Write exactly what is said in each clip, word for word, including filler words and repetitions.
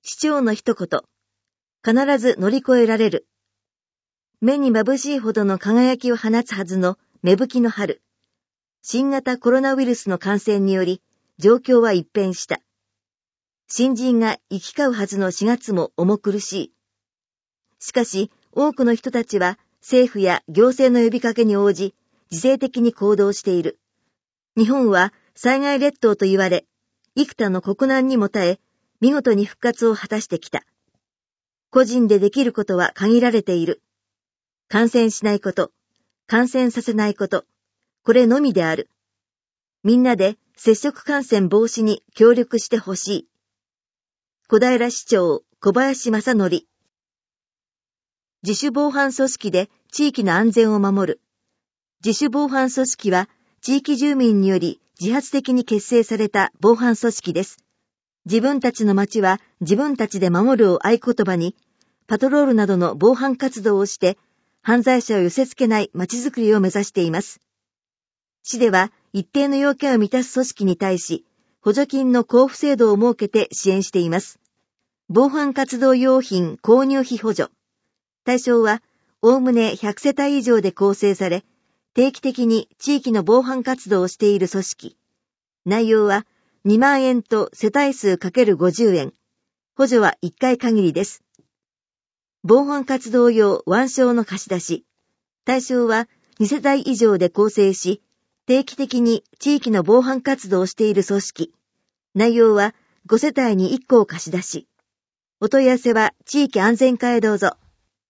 市長の一言。必ず乗り越えられる。目に眩しいほどの輝きを放つはずの芽吹きの春。新型コロナウイルスの感染により、状況は一変した。新人が行き交うはずのしがつも重苦しい。しかし、多くの人たちは政府や行政の呼びかけに応じ、自制的に行動している。日本は災害列島と言われ、幾多の国難にも耐え、見事に復活を果たしてきた。個人でできることは限られている。感染しないこと、感染させないこと、これのみである。みんなで接触感染防止に協力してほしい。小平市長小林正則。自主防犯組織で地域の安全を守る。自主防犯組織は地域住民により自発的に結成された防犯組織です。自分たちの町は自分たちで守るを合言葉に、パトロールなどの防犯活動をして、犯罪者を寄せ付けない町づくりを目指しています。市では一定の要件を満たす組織に対し、補助金の交付制度を設けて支援しています。防犯活動用品購入費補助。対象は、おおむねひゃくせたい以上で構成され、定期的に地域の防犯活動をしている組織。内容は、にまんえんと世帯数 かけるごじゅう 円。補助はいっかい限りです。防犯活動用腕章の貸し出し。対象はにせたい以上で構成し、定期的に地域の防犯活動をしている組織。内容はごせたいにいっこを貸し出し。お問い合わせは地域安全課へどうぞ。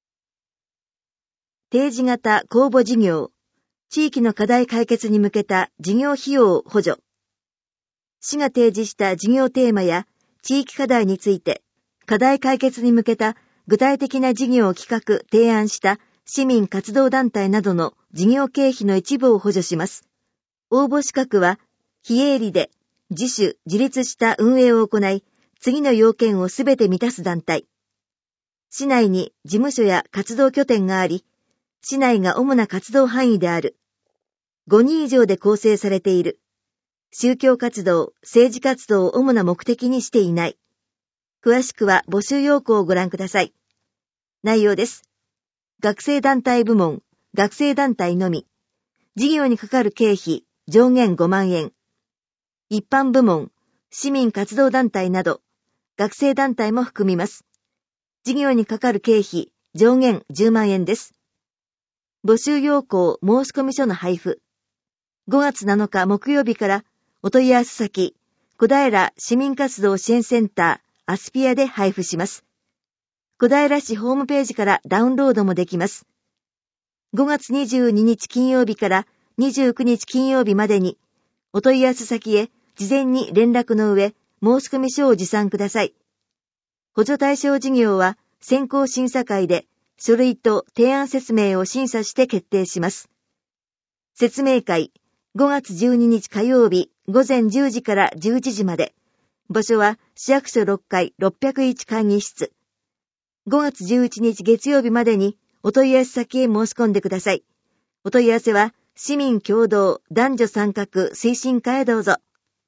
定時型公募事業。地域の課題解決に向けた事業費用補助。市が提示した事業テーマや地域課題について、課題解決に向けた具体的な事業を企画、提案した市民活動団体などの事業経費の一部を補助します。応募資格は、非営利で自主、自立した運営を行い、次の要件をすべて満たす団体。市内に事務所や活動拠点があり、市内が主な活動範囲である。ごにん以上で構成されている。宗教活動、政治活動を主な目的にしていない。詳しくは募集要項をご覧ください。内容です。学生団体部門、学生団体のみ。事業にかかる経費、上限ごまんえん。一般部門、市民活動団体など、学生団体も含みます。事業にかかる経費、上限じゅうまんえんです。募集要項申込書の配布。ごがつなのか木曜日からお問い合わせ先、小平市民活動支援センターアスピアで配布します。小平市ホームページからダウンロードもできます。ごがつにじゅうににち金曜日からにじゅうくにち金曜日までに、お問い合わせ先へ事前に連絡の上、申込書を持参ください。補助対象事業は選考審査会で書類と提案説明を審査して決定します。説明会、ごがつじゅうににち火曜日ごぜんじゅうじからじゅういちじまで。場所は市役所ろっかいろっぴゃくいち会議室。ごがつじゅういちにち月曜日までにお問い合わせ先へ申し込んでください。お問い合わせは市民共同男女参画推進課へどうぞ。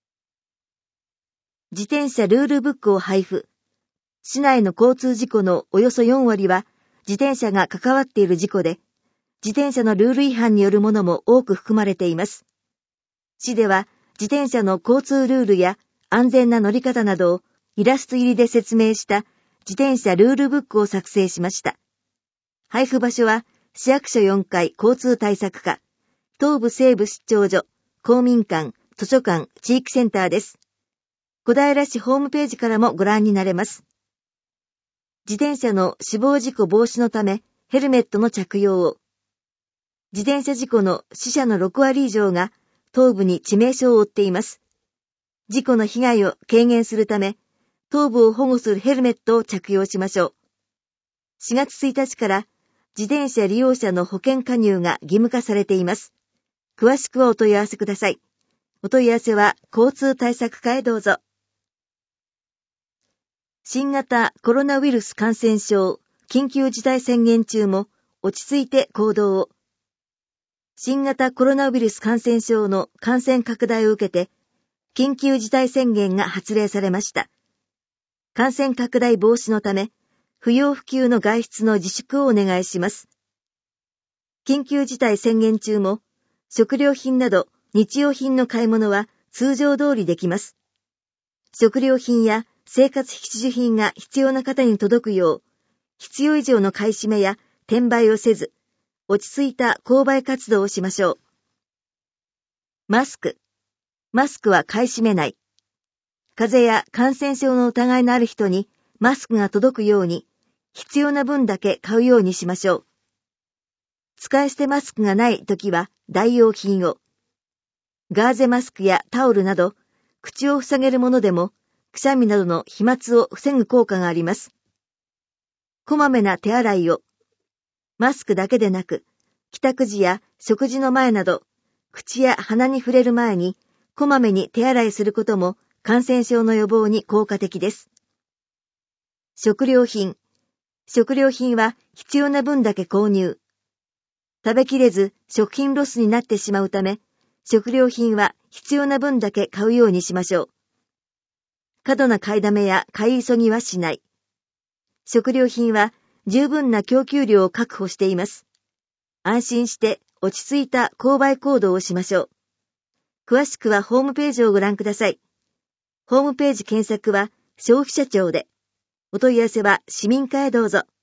自転車ルールブックを配布。市内の交通事故のおよそよんわりは自転車が関わっている事故で、自転車のルール違反によるものも多く含まれています。市では自転車の交通ルールや安全な乗り方などをイラスト入りで説明した自転車ルールブックを作成しました。配布場所は市役所よんかい交通対策課、東部西部出張所、公民館、図書館、地域センターです。小平市ホームページからもご覧になれます。自転車の死亡事故防止のためヘルメットの着用を。自転車事故の死者のろくわり以上が頭部に致命傷を負っています。事故の被害を軽減するため、頭部を保護するヘルメットを着用しましょう。しがつついたちから自転車利用者の保険加入が義務化されています。詳しくはお問い合わせください。お問い合わせは交通対策課へどうぞ。新型コロナウイルス感染症緊急事態宣言中も落ち着いて行動を。新型コロナウイルス感染症の感染拡大を受けて、緊急事態宣言が発令されました。 感染拡大防止のため、不要不急の外出の自粛をお願いします。緊急事態宣言中も、食料品など日用品の買い物は通常通りできます。食料品や生活必需品が必要な方に届くよう、必要以上の買い占めや転売をせず、落ち着いた購買活動をしましょう。マスク。マスクは買い占めない。風邪や感染症の疑いのある人にマスクが届くように、必要な分だけ買うようにしましょう。使い捨てマスクがないときは代用品を。ガーゼマスクやタオルなど、口を塞げるものでも、くしゃみなどの飛沫を防ぐ効果があります。こまめな手洗いを。マスクだけでなく、帰宅時や食事の前など、口や鼻に触れる前に、こまめに手洗いすることも感染症の予防に効果的です。食料品。食料品は必要な分だけ購入。食べきれず食品ロスになってしまうため、食料品は必要な分だけ買うようにしましょう。過度な買いだめや買い急ぎはしない。食料品は十分な供給量を確保しています。安心して落ち着いた購買行動をしましょう。詳しくはホームページをご覧ください。ホームページ検索は消費者庁で。お問い合わせは市民課へどうぞ。